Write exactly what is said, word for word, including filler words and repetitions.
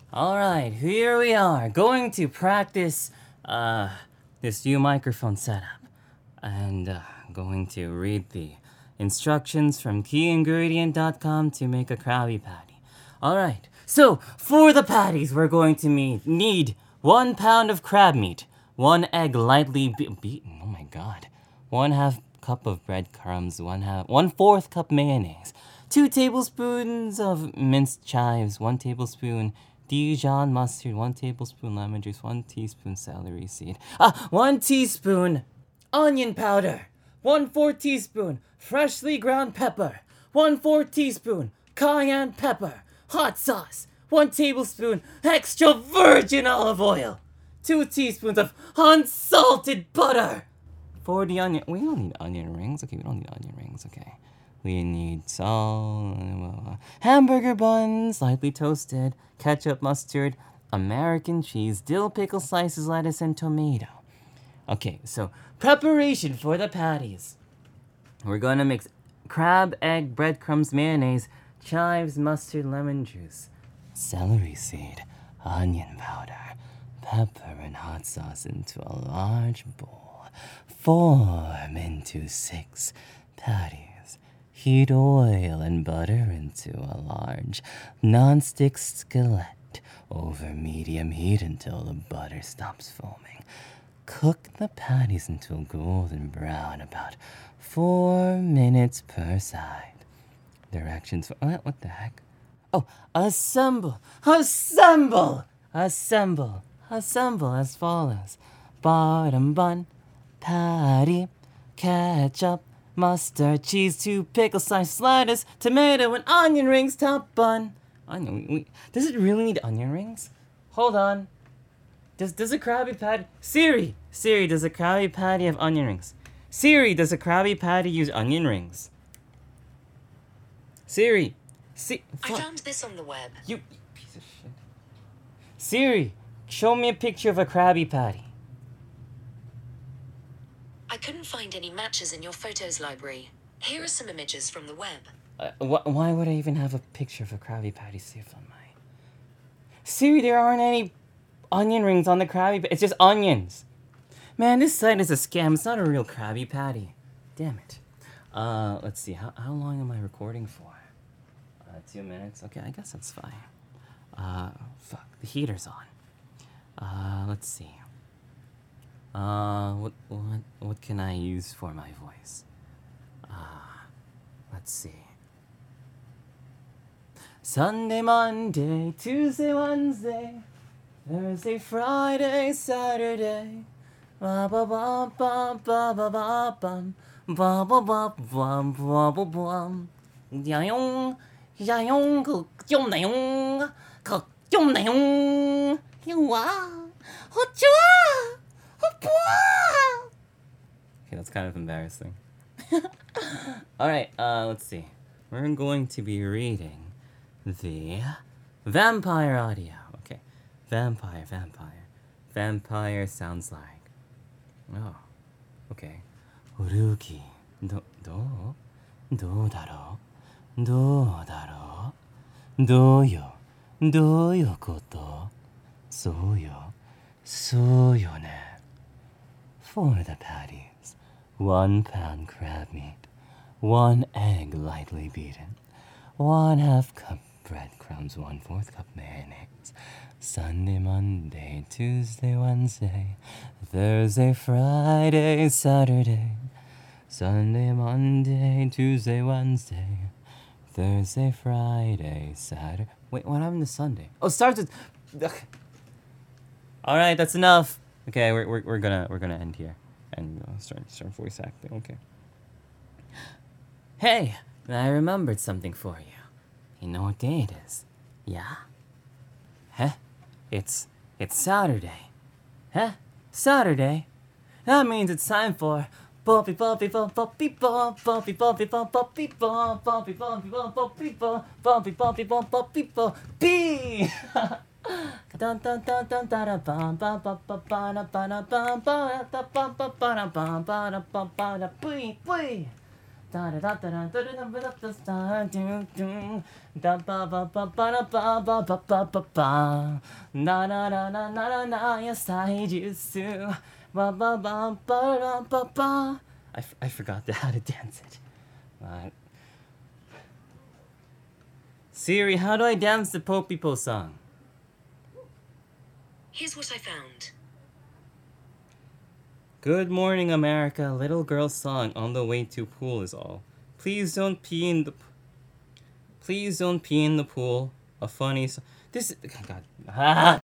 Alright, here we are, going to practice uh, this new microphone setup. And uh, going to read the instructions from key ingredient dot com to make a Krabby Patty. Alright, so for the patties, we're going to me- need one pound of crab meat, one egg lightly be- beaten, oh my god, one half cup of breadcrumbs, one half, one fourth cup mayonnaise, two tablespoons of minced chives, one tablespoon Dijon mustard, one tablespoon lemon juice, one teaspoon celery seed, ah, one teaspoon onion powder, one fourth teaspoon freshly ground pepper, one fourth teaspoon cayenne pepper, hot sauce, one tablespoon extra virgin olive oil, two teaspoons of unsalted butter. For the onion, we don't need onion rings. Okay, we don't need onion rings. Okay, we need salt, hamburger buns, lightly toasted, ketchup, mustard, American cheese, dill pickle slices, lettuce, and tomato. Okay, so preparation for the patties. We're gonna mix crab, egg, breadcrumbs, mayonnaise, chives, mustard, lemon juice, celery seed, onion powder, pepper, and hot sauce into a large bowl. Form into six patties. Heat oil and butter into a large non-stick skillet over medium heat until the butter stops foaming. Cook the patties until golden brown, about four minutes per side. Directions for what? What the heck? Oh, assemble, assemble, assemble, assemble as follows: bottom bun, patty, ketchup, mustard, cheese, two pickle slices, lettuce, tomato, and onion rings. Top bun. Onion. We, we, does it really need onion rings? Hold on. Does does a Krabby Patty? Siri, Siri, does a Krabby Patty have onion rings? Siri, does a Krabby Patty use onion rings? Siri, si- I found this on the web. You, you piece of shit. Siri, show me a picture of a Krabby Patty. I couldn't find any matches in your photos library. Here are some images from the web. Uh, wh- why would I even have a picture of a Krabby Patty saved on my... Siri, there aren't any onion rings on the Krabby Patty. It's just onions. Man, this site is a scam. It's not a real Krabby Patty. Damn it. Uh, let's see. How, how long am I recording for? Uh, two minutes? Okay, I guess that's fine. Uh, fuck. The heater's on. Uh, let's see. Uh, what, what, what can I use for my voice? Uh, let's see. Sunday, Monday, Tuesday, Wednesday, Thursday, Friday, Saturday. Ba ba ba ba ba ba ba bum. Ba ba ba ba ba ba bum. 야용, 야용, 극좀 나용, 극좀 나용. 와, 어쩌아, 어뽀아. Okay, that's kind of embarrassing. Alright, uh, let's see. We're going to be reading the vampire audio. Okay, vampire, vampire. Vampire sounds like... Oh, okay. 우루기, 너, 너, 너다로, 너다로, 너요, 너요 것도, 소요, 소요네. For the patties, one pound crab meat, one egg lightly beaten, one half cup breadcrumbs, one fourth cup mayonnaise. Sunday, Monday, Tuesday, Wednesday, Thursday, Friday, Saturday. Sunday, Monday, Tuesday, Wednesday, Thursday, Friday, Saturday. Wait, what happened to Sunday? Oh, it starts with. Ugh. All right, that's enough. Okay, we're we're, we're gonna we're gonna end here and uh, start start voice acting. Okay. Hey, I remembered something for you. You know what day it is? Yeah? Huh? It's it's Saturday. Huh? Saturday? That means it's time for Bumpy bumpy bump bumpy bump bumpy bumpy bump bumpy bump bumpy bumpy bump bumpy bump bumpy bumpy bump bumpy bump B dun dun dun dun dun bum bum bum bum bum bum bum bum bum bum bum bum bum bum bum bum bum Da da da da da da da da da da do do da ba ba ba ba da ba ba ba ba ba ba na na na na na na na yes I used to ba ba ba ba da ba ba. I, f- I forgot how to dance it. Uh, Siri, how do I dance the Popipo song? Here's what I found. Good morning, America. Little girl song on the way to pool is all. Please don't pee in the. p- Please don't pee in the pool. A funny. So- this. Oh God. Ah.